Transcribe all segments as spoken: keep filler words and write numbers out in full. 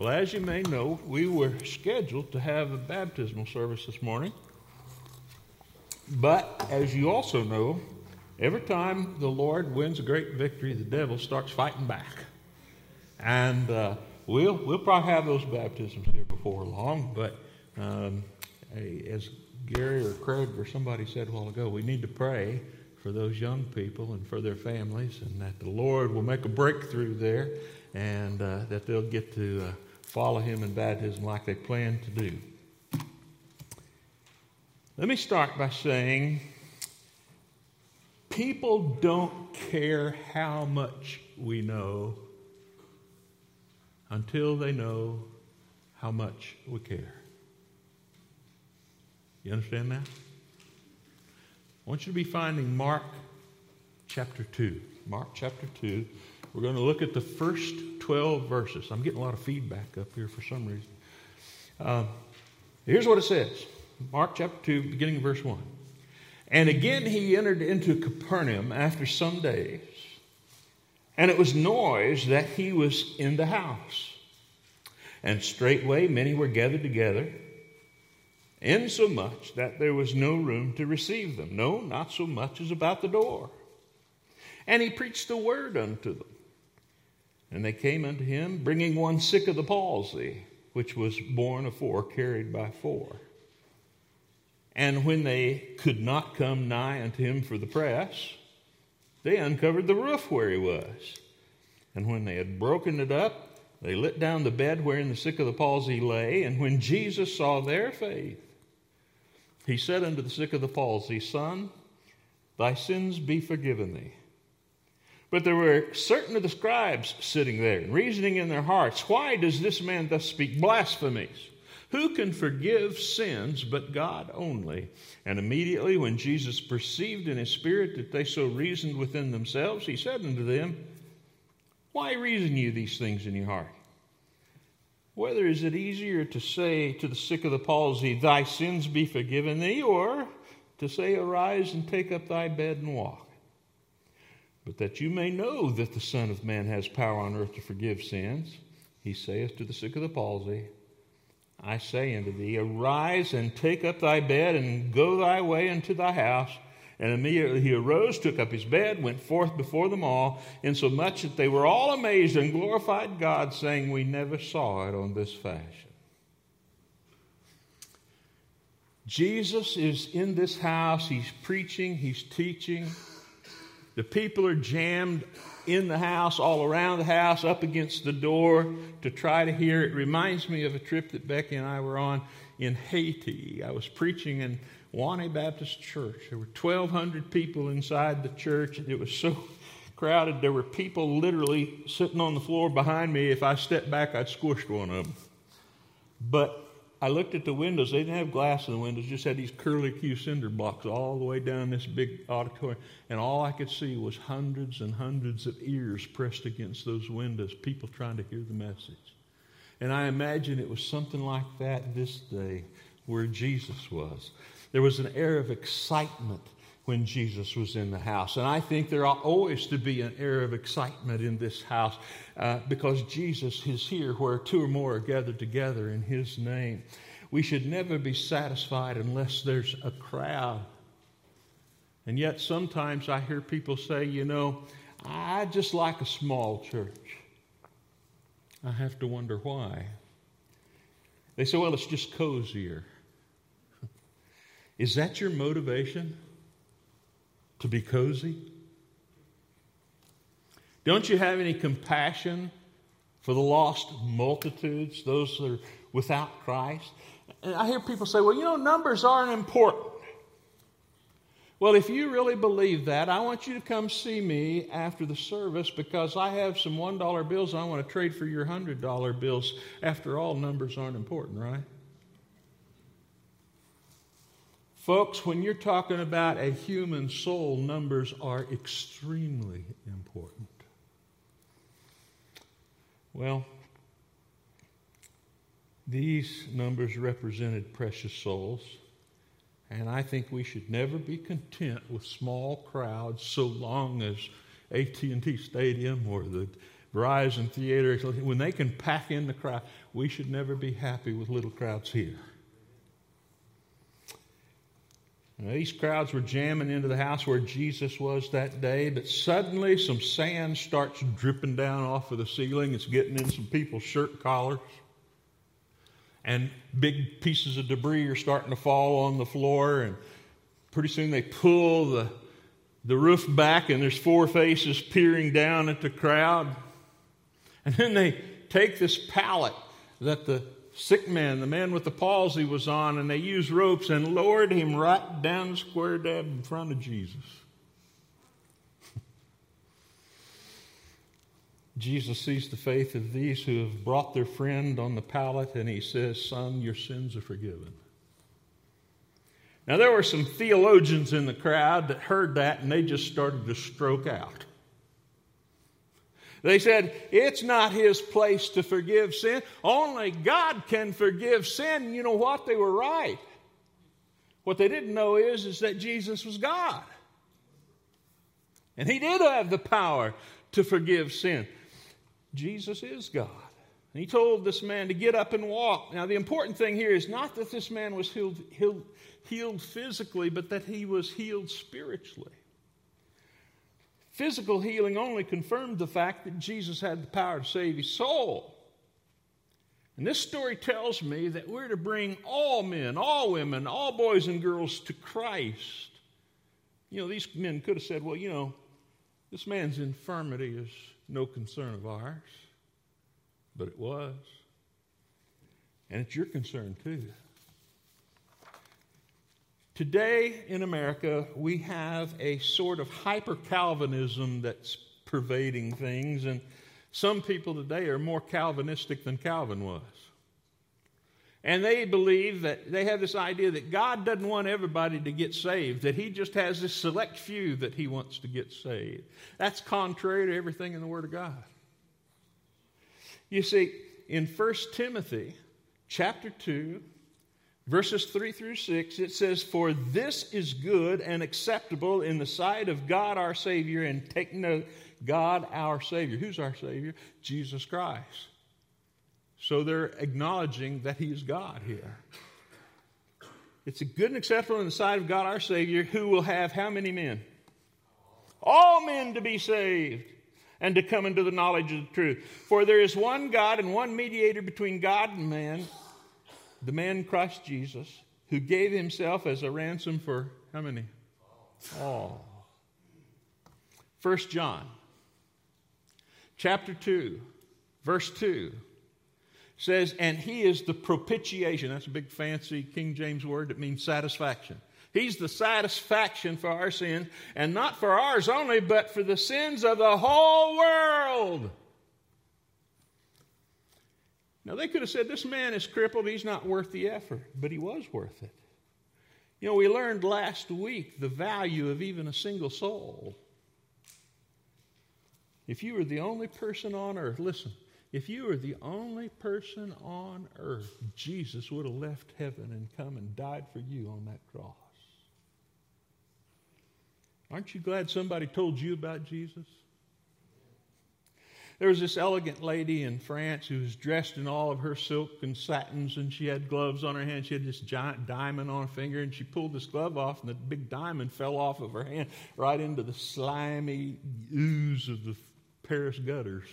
Well, as you may know, we were scheduled to have a baptismal service this morning. But as you also know, every time the Lord wins a great victory, the devil starts fighting back. And uh, we'll we'll probably have those baptisms here before long. But um, as Gary or Craig or somebody said a while ago, we need to pray for those young people and for their families, and that the Lord will make a breakthrough there, and uh, that they'll get to uh, follow Him in baptism like they plan to do. Let me start by saying, people don't care how much we know until they know how much we care. You understand that? I want you to be finding Mark chapter two. Mark chapter two. We're going to look at the first twelve verses. I'm getting a lot of feedback up here for some reason. Uh, here's what it says. Mark chapter two, beginning of verse one. And again he entered into Capernaum after some days, and it was noised that he was in the house. And straightway many were gathered together, insomuch that there was no room to receive them, no, not so much as about the door. And he preached the word unto them. And they came unto him, bringing one sick of the palsy, which was borne afore, carried by four. And when they could not come nigh unto him for the press, they uncovered the roof where he was. And when they had broken it up, they let down the bed wherein the sick of the palsy lay. And when Jesus saw their faith, he said unto the sick of the palsy, Son, thy sins be forgiven thee. But there were certain of the scribes sitting there, and reasoning in their hearts, Why does this man thus speak blasphemies? Who can forgive sins but God only? And immediately when Jesus perceived in his spirit that they so reasoned within themselves, he said unto them, Why reason you these things in your heart? Whether is it easier to say to the sick of the palsy, Thy sins be forgiven thee, or to say, Arise and take up thy bed and walk? But that you may know that the Son of Man has power on earth to forgive sins, he saith to the sick of the palsy, I say unto thee, Arise and take up thy bed and go thy way unto thy house. And immediately he arose, took up his bed, went forth before them all, insomuch that they were all amazed and glorified God, saying, We never saw it on this fashion. Jesus is in this house. He's preaching. He's teaching. The people are jammed in the house, all around the house, up against the door to try to hear. It reminds me of a trip that Becky and I were on in Haiti. I was preaching in Wane Baptist Church. There were twelve hundred people inside the church. It was so crowded. There were people literally sitting on the floor behind me. If I stepped back, I'd squish one of them. But I looked at the windows. They didn't have glass in the windows, just had these curly-Q cinder blocks all the way down this big auditorium. And all I could see was hundreds and hundreds of ears pressed against those windows, people trying to hear the message. And I imagine it was something like that this day where Jesus was. There was an air of excitement when Jesus was in the house. And I think there ought always to be an air of excitement in this house uh, because Jesus is here where two or more are gathered together in His name. We should never be satisfied unless there's a crowd. And yet sometimes I hear people say, you know, I just like a small church. I have to wonder why. They say, well, it's just cozier. Is that your motivation? To be cozy? Don't you have any compassion for the lost multitudes, those that are without Christ? And I hear people say, well, you know, numbers aren't important. Well, if you really believe that, I want you to come see me after the service because I have some one dollar bills and I want to trade for your one hundred dollar bills. After all, numbers aren't important, right? Folks, when you're talking about a human soul, numbers are extremely important. Well, these numbers represented precious souls, and I think we should never be content with small crowds so long as A T and T Stadium or the Verizon Theater, when they can pack in the crowd, we should never be happy with little crowds here. Now, these crowds were jamming into the house where Jesus was that day, but suddenly some sand starts dripping down off of the ceiling. It's getting in some people's shirt collars. And big pieces of debris are starting to fall on the floor, and pretty soon they pull the, the roof back, and there's four faces peering down at the crowd. And then they take this pallet that the sick man, the man with the palsy, was on, and they use ropes and lowered him right down the square dab in front of Jesus. Jesus sees the faith of these who have brought their friend on the pallet, and he says, "Son, your sins are forgiven." Now, there were some theologians in the crowd that heard that, and they just started to stroke out. They said, it's not his place to forgive sin. Only God can forgive sin. You know what? They were right. What they didn't know is, is that Jesus was God. And he did have the power to forgive sin. Jesus is God. And he told this man to get up and walk. Now, the important thing here is not that this man was healed, healed, healed physically, but that he was healed spiritually. Physical healing only confirmed the fact that Jesus had the power to save his soul. And this story tells me that we're to bring all men, all women, all boys and girls to Christ. You know, these men could have said, well, you know, this man's infirmity is no concern of ours. But it was. And it's your concern too. Today in America, we have a sort of hyper-Calvinism that's pervading things, and some people today are more Calvinistic than Calvin was. And they believe that they have this idea that God doesn't want everybody to get saved, that he just has this select few that he wants to get saved. That's contrary to everything in the Word of God. You see, in First Timothy chapter two, verses three through six, it says, "For this is good and acceptable in the sight of God our Savior," and take note, God our Savior. Who's our Savior? Jesus Christ. So they're acknowledging that he is God here. It's a good and acceptable in the sight of God our Savior, who will have how many men? All men to be saved and to come into the knowledge of the truth. For there is one God and one mediator between God and man, the man Christ Jesus, who gave himself as a ransom for how many? All. First John chapter two, verse two says, "And he is the propitiation." That's a big fancy King James word that means satisfaction. He's the satisfaction for our sins, and not for ours only, but for the sins of the whole world. Now, they could have said, this man is crippled, he's not worth the effort, but he was worth it. You know, we learned last week the value of even a single soul. If you were the only person on earth, listen, if you were the only person on earth, Jesus would have left heaven and come and died for you on that cross. Aren't you glad somebody told you about Jesus? There was this elegant lady in France who was dressed in all of her silk and satins, and she had gloves on her hand. She had this giant diamond on her finger, and she pulled this glove off, and the big diamond fell off of her hand right into the slimy ooze of the Paris gutters.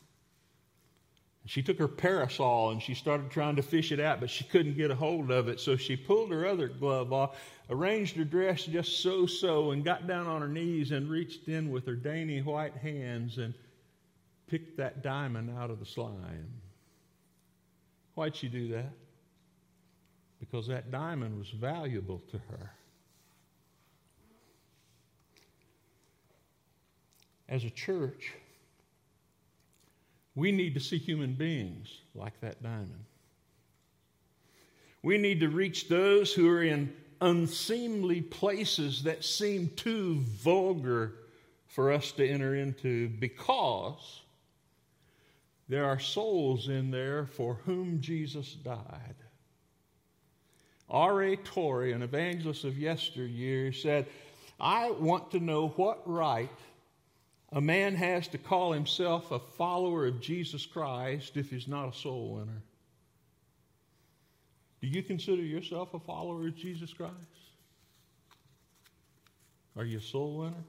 She took her parasol and she started trying to fish it out, but she couldn't get a hold of it. So she pulled her other glove off, arranged her dress just so-so, and got down on her knees and reached in with her dainty white hands and picked that diamond out of the slime. Why'd she do that? Because that diamond was valuable to her. As a church, we need to see human beings like that diamond. We need to reach those who are in unseemly places that seem too vulgar for us to enter into, because there are souls in there for whom Jesus died. R A Torrey, an evangelist of yesteryear, said, "I want to know what right a man has to call himself a follower of Jesus Christ if he's not a soul winner? Do you consider yourself a follower of Jesus Christ? Are you a soul winner?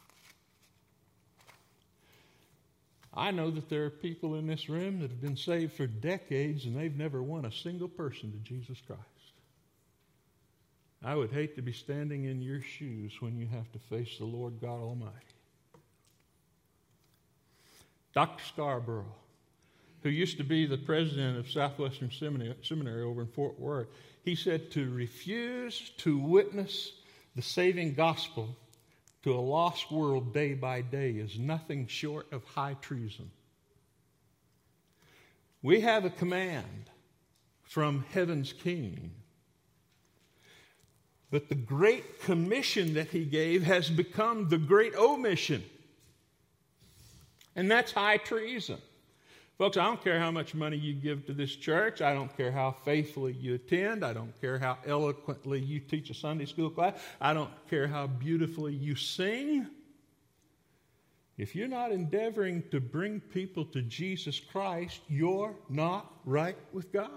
I know that there are people in this room that have been saved for decades and they've never won a single person to Jesus Christ. I would hate to be standing in your shoes when you have to face the Lord God Almighty. Doctor Scarborough, who used to be the president of Southwestern Seminary, Seminary over in Fort Worth, he said to refuse to witness the saving gospel to a lost world day by day is nothing short of high treason. We have a command from heaven's King, but the great commission that he gave has become the great omission, and that's high treason. Folks, I don't care how much money you give to this church. I don't care how faithfully you attend. I don't care how eloquently you teach a Sunday school class. I don't care how beautifully you sing. If you're not endeavoring to bring people to Jesus Christ, you're not right with God.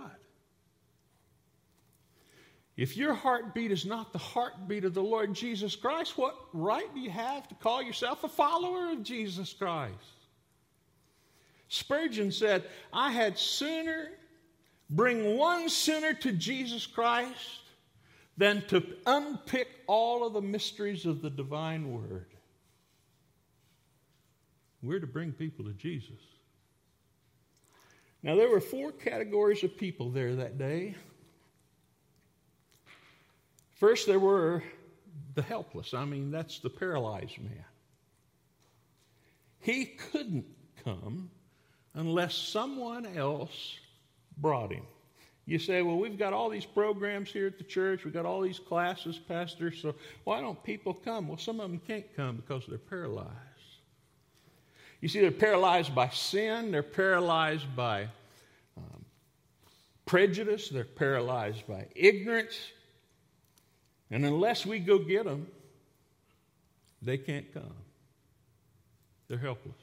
If your heartbeat is not the heartbeat of the Lord Jesus Christ, what right do you have to call yourself a follower of Jesus Christ? Spurgeon said, I had sooner bring one sinner to Jesus Christ than to unpick all of the mysteries of the divine word. We're to bring people to Jesus. Now, there were four categories of people there that day. First, there were the helpless. I mean, that's the paralyzed man. He couldn't come unless someone else brought him. You say, well, we've got all these programs here at the church. We've got all these classes, Pastor, so why don't people come? Well, some of them can't come because they're paralyzed. You see, they're paralyzed by sin. They're paralyzed by um, prejudice. They're paralyzed by ignorance. And unless we go get them, they can't come. They're helpless.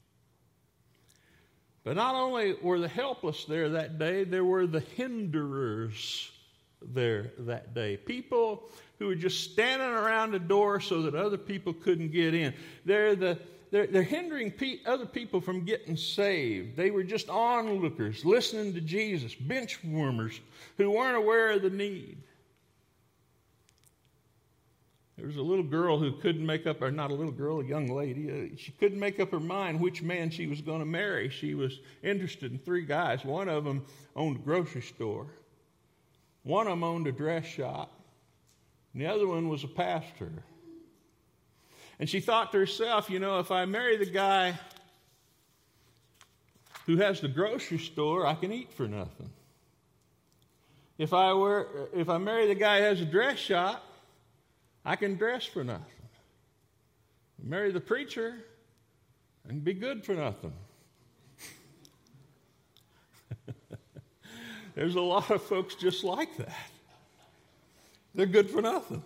But not only were the helpless there that day, there were the hinderers there that day. People who were just standing around the door so that other people couldn't get in. They're, the, they're, they're hindering pe- other people from getting saved. They were just onlookers, listening to Jesus, bench warmers who weren't aware of the need. There was a little girl who couldn't make up, or not a little girl, a young lady. Uh, she couldn't make up her mind which man she was going to marry. She was interested in three guys. One of them owned a grocery store. One of them owned a dress shop. And the other one was a pastor. And she thought to herself, you know, if I marry the guy who has the grocery store, I can eat for nothing. If I were, if I marry the guy who has a dress shop, I can dress for nothing. Marry the preacher and be good for nothing. There's a lot of folks just like that. They're good for nothing.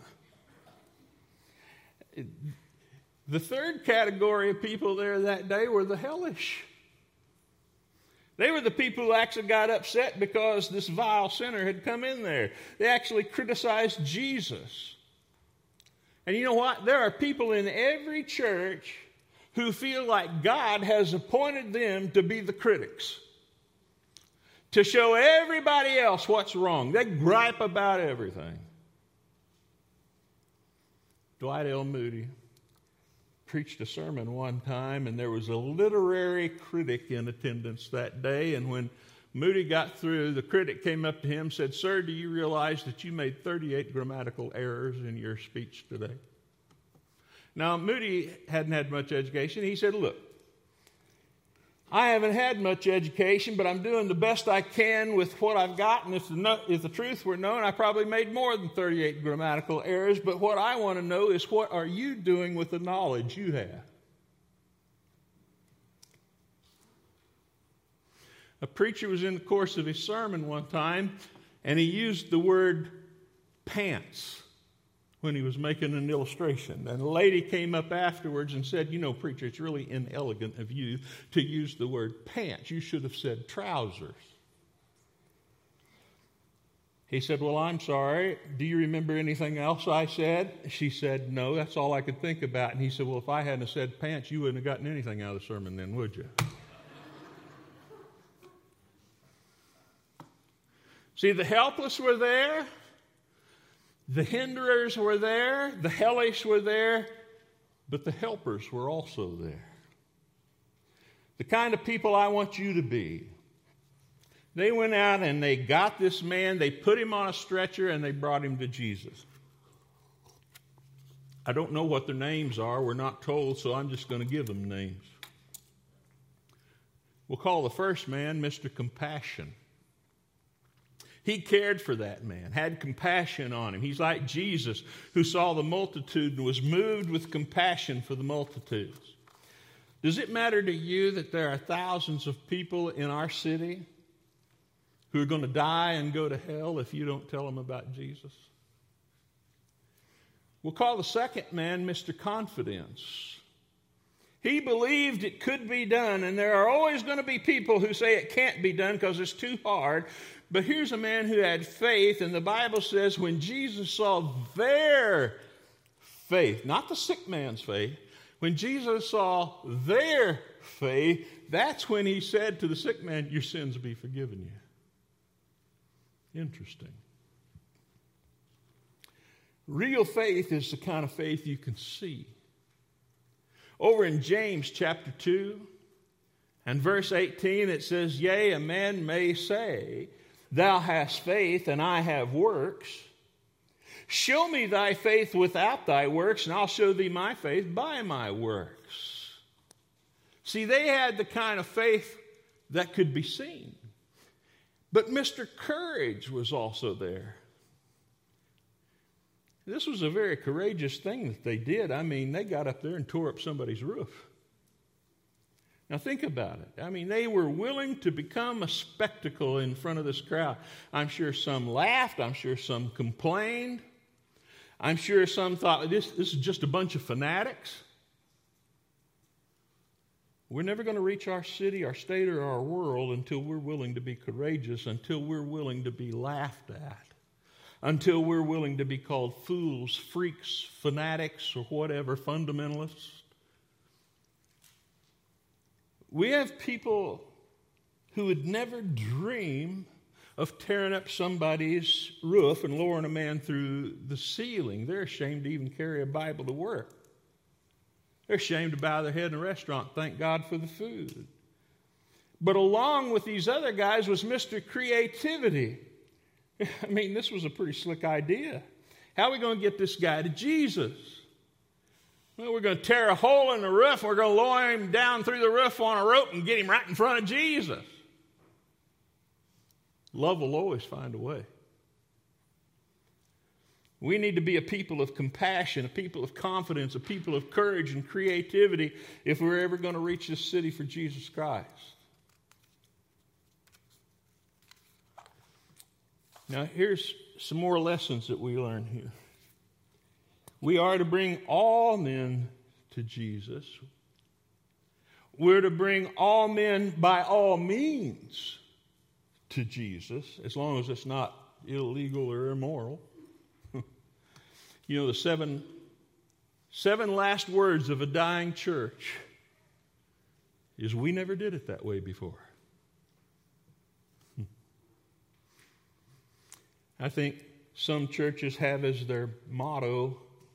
The third category of people there that day were the hellish. They were the people who actually got upset because this vile sinner had come in there. They actually criticized Jesus. And you know what? There are people in every church who feel like God has appointed them to be the critics, to show everybody else what's wrong. They gripe about everything. Dwight L. Moody preached a sermon one time, and there was a literary critic in attendance that day, and when Moody got through, the critic came up to him and said, "Sir, do you realize that you made thirty-eight grammatical errors in your speech today?" Now, Moody hadn't had much education. He said, "Look, I haven't had much education, but I'm doing the best I can with what I've got, and if the, no, if the truth were known, I probably made more than thirty-eight grammatical errors, but what I want to know is what are you doing with the knowledge you have?" A preacher was in the course of his sermon one time, and he used the word pants when he was making an illustration. And a lady came up afterwards and said, you know, preacher, it's really inelegant of you to use the word pants. You should have said trousers. He said, well, I'm sorry. Do you remember anything else I said? She said, no, that's all I could think about. And he said, well, if I hadn't have said pants, you wouldn't have gotten anything out of the sermon then, would you? See, the helpless were there. The hinderers were there, the hellish were there, but the helpers were also there. The kind of people I want you to be. They went out and they got this man, they put him on a stretcher, and they brought him to Jesus. I don't know what their names are. We're not told, so I'm just going to give them names. We'll call the first man Mister Compassion. He cared for that man, had compassion on him. He's like Jesus, who saw the multitude and was moved with compassion for the multitudes. Does it matter to you that there are thousands of people in our city who are going to die and go to hell if you don't tell them about Jesus? We'll call the second man Mister Confidence. He believed it could be done, and there are always going to be people who say it can't be done because it's too hard. But here's a man who had faith, and the Bible says when Jesus saw their faith, not the sick man's faith, when Jesus saw their faith, that's when he said to the sick man, your sins will be forgiven you. Interesting. Real faith is the kind of faith you can see. Over in James chapter two and verse eighteen, it says, yea, a man may say, thou hast faith, and I have works. Show me thy faith without thy works, and I'll show thee my faith by my works. See, they had the kind of faith that could be seen. But Mister Courage was also there. This was a very courageous thing that they did. I mean, they got up there and tore up somebody's roof. Now think about it. I mean, they were willing to become a spectacle in front of this crowd. I'm sure some laughed. I'm sure some complained. I'm sure some thought, this, this is just a bunch of fanatics. We're never going to reach our city, our state, or our world until we're willing to be courageous, until we're willing to be laughed at, until we're willing to be called fools, freaks, fanatics, or whatever, fundamentalists. We have people who would never dream of tearing up somebody's roof and lowering a man through the ceiling. They're ashamed to even carry a Bible to work. They're ashamed to bow their head in a restaurant, thank God for the food. But along with these other guys was Mister Creativity. I mean, this was a pretty slick idea. How are we going to get this guy to Jesus? Well, we're going to tear a hole in the roof. We're going to lower him down through the roof on a rope and get him right in front of Jesus. Love will always find a way. We need to be a people of compassion, a people of confidence, a people of courage and creativity if we're ever going to reach this city for Jesus Christ. Now, here's some more lessons that we learn here. We are to bring all men to Jesus. We're to bring all men by all means to Jesus, as long as it's not illegal or immoral. You know, the seven, seven last words of a dying church is, we never did it that way before. I think some churches have as their motto,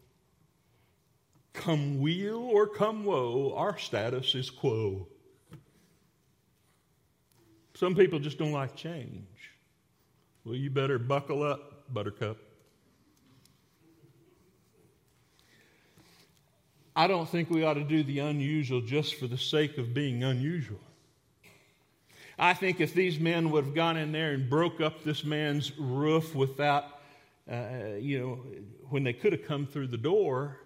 come weal or come woe, our status is quo. Some people just don't like change. Well, you better buckle up, Buttercup. I don't think we ought to do the unusual just for the sake of being unusual. I think if these men would have gone in there and broke up this man's roof without, uh, you know, when they could have come through the door,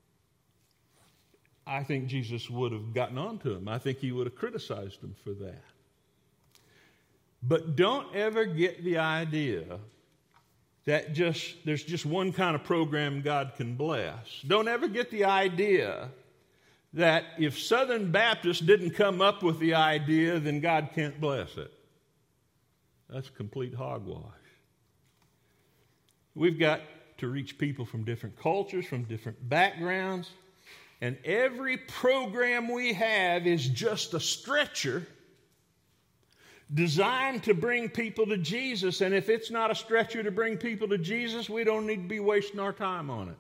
I think Jesus would have gotten on to him. I think he would have criticized him for that. But don't ever get the idea that just there's just one kind of program God can bless. Don't ever get the idea that if Southern Baptists didn't come up with the idea, then God can't bless it. That's complete hogwash. We've got to reach people from different cultures, from different backgrounds, and every program we have is just a stretcher designed to bring people to Jesus. And if it's not a stretcher to bring people to Jesus, we don't need to be wasting our time on it.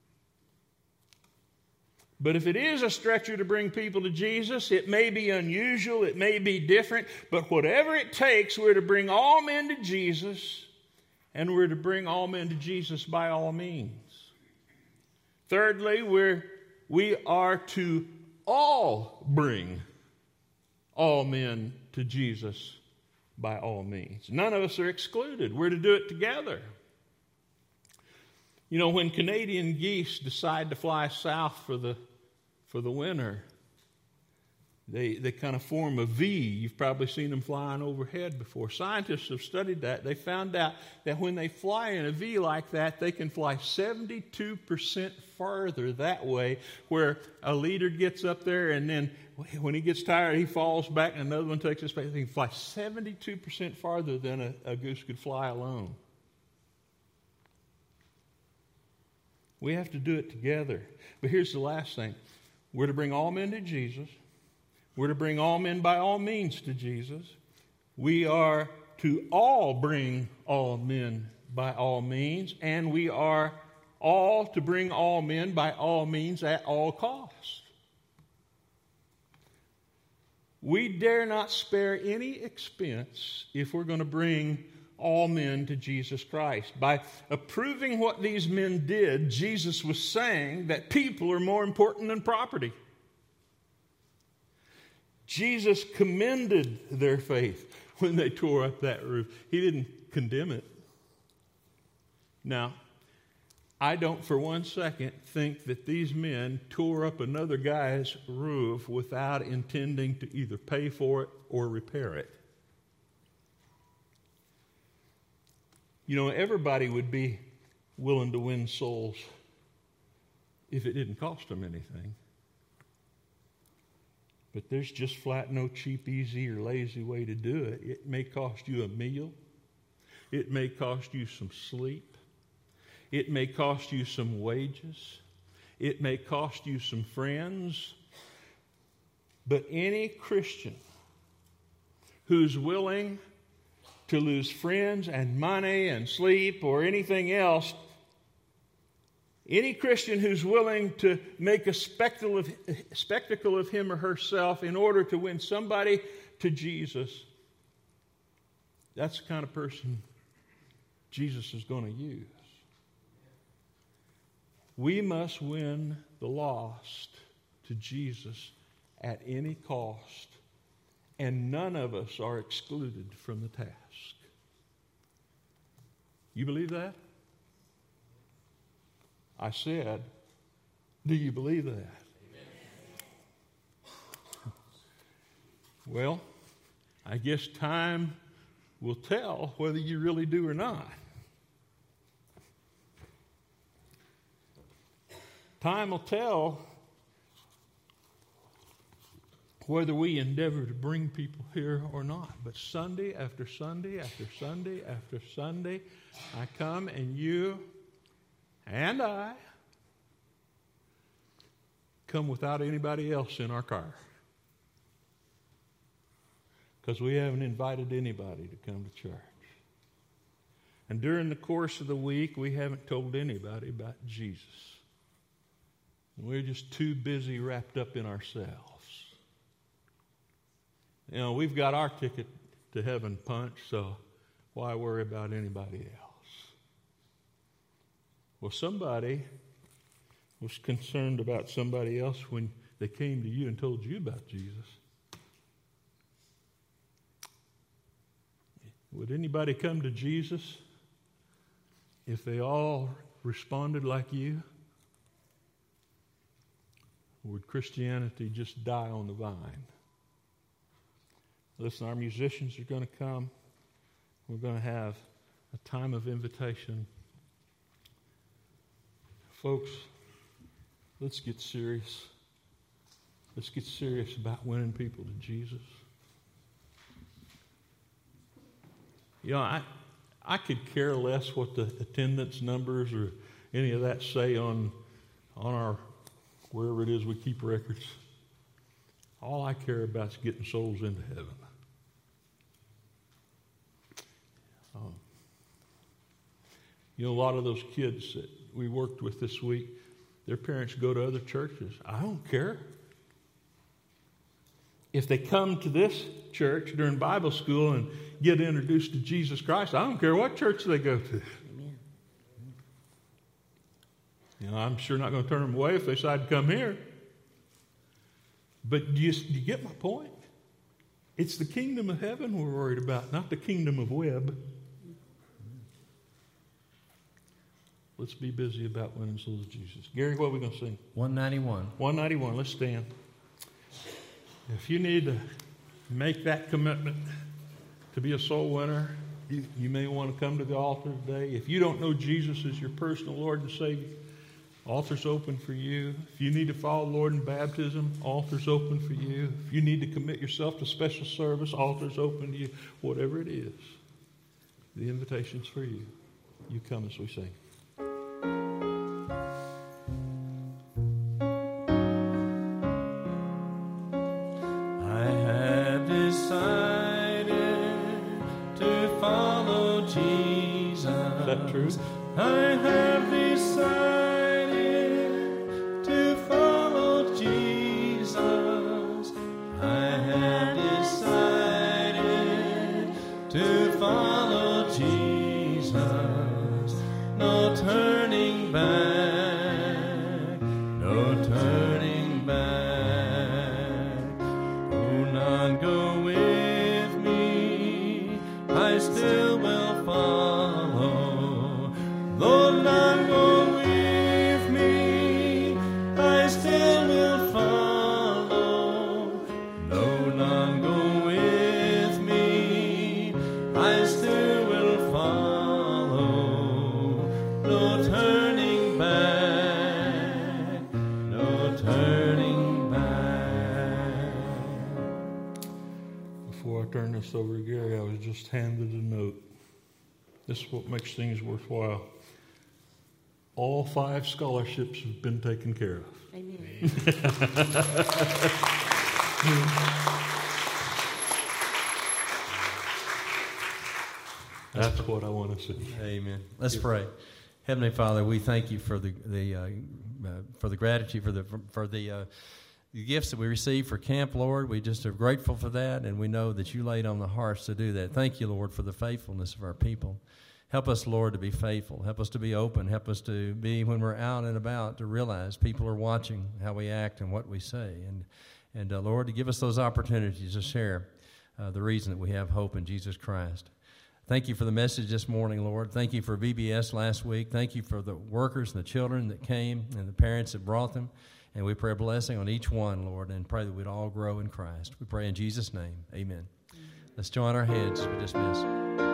But if it is a stretcher to bring people to Jesus, it may be unusual, it may be different, but whatever it takes, we're to bring all men to Jesus, and we're to bring all men to Jesus by all means. Thirdly, we're, we are to all bring all men to Jesus by all means. None of us are excluded. We're to do it together. You know, when Canadian geese decide to fly south for the for the winter, they they kind of form a V. You've probably seen them flying overhead before. Scientists have studied that. They found out that when they fly in a V like that, they can fly seventy-two percent farther that way, where a leader gets up there and then when he gets tired, he falls back and another one takes his place. He can fly seventy-two percent farther than a, a goose could fly alone. We have to do it together. But here's the last thing. We're to bring all men to Jesus. We're to bring all men by all means to Jesus. We are to all bring all men by all means. And we are all to bring all men by all means at all costs. We dare not spare any expense if we're going to bring all men to Jesus Christ. By approving what these men did, Jesus was saying that people are more important than property. Jesus commended their faith when they tore up that roof. He didn't condemn it. Now, I don't for one second think that these men tore up another guy's roof without intending to either pay for it or repair it. You know, everybody would be willing to win souls if it didn't cost them anything. But there's just flat no cheap, easy, or lazy way to do it. It may cost you a meal. It may cost you some sleep. It may cost you some wages. It may cost you some friends. But any Christian who's willing to lose friends and money and sleep or anything else, any Christian who's willing to make a spectacle of, a spectacle of him or herself in order to win somebody to Jesus, that's the kind of person Jesus is going to use. We must win the lost to Jesus at any cost, and none of us are excluded from the task. You believe that? I said, do you believe that? Amen. Well, I guess time will tell whether you really do or not. Time will tell whether we endeavor to bring people here or not. But Sunday after Sunday after Sunday after Sunday, I come and you and I come without anybody else in our car. Because we haven't invited anybody to come to church. And during the course of the week, we haven't told anybody about Jesus. We're just too busy wrapped up in ourselves. You know, we've got our ticket to heaven punched, so why worry about anybody else? Well, somebody was concerned about somebody else when they came to you and told you about Jesus. Would anybody come to Jesus if they all responded like you? Or would Christianity just die on the vine? Listen, our musicians are going to come. We're going to have a time of invitation Folks, let's get serious. Let's get serious about winning people to Jesus. You know, I I could care less what the attendance numbers or any of that say on on our wherever it is we keep records. All I care about is getting souls into heaven. Um, you know, a lot of those kids that we worked with this week, their parents go to other churches. I don't care. If they come to this church during Bible school and get introduced to Jesus Christ, I don't care what church they go to. Amen. You know, I'm sure not going to turn them away if they decide to come here. But do you, do you get my point? It's the kingdom of heaven we're worried about, not the kingdom of web. Let's be busy about winning souls to Jesus. Gary, what are we going to sing? one ninety-one. one ninety-one. Let's stand. If you need to make that commitment to be a soul winner, you, you may want to come to the altar today. If you don't know Jesus as your personal Lord and Savior, altar's open for you. If you need to follow the Lord in baptism, altar's open for you. If you need to commit yourself to special service, altar's open to you. Whatever it is, the invitation's for you. You come as we sing. True. I have decided to follow Jesus. I have decided to follow Jesus. No turning back, no turning back. Oh, none go with me, I still will follow. Lord, none go with me, I still will follow. No, none go with me, I still will follow. No turning back, no turning back. Before I turn this over to Gary, I was just handed a note. This is what makes things worthwhile. All five scholarships have been taken care of. Amen. That's what I want to see. Amen. Let's pray. Heavenly Father, we thank you for the the uh, uh, for the gratitude for the for, for the, uh, the gifts that we received for camp, Lord. We just are grateful for that, and we know that you laid on the hearts to do that. Thank you, Lord, for the faithfulness of our people. Help us, Lord, to be faithful. Help us to be open. Help us to be, when we're out and about, to realize people are watching how we act and what we say. And, and uh, Lord, to give us those opportunities to share uh, the reason that we have hope in Jesus Christ. Thank you for the message this morning, Lord. Thank you for V B S last week. Thank you for the workers and the children that came and the parents that brought them. And we pray a blessing on each one, Lord, and pray that we'd all grow in Christ. We pray in Jesus' name. Amen. Amen. Let's join our heads as we dismiss.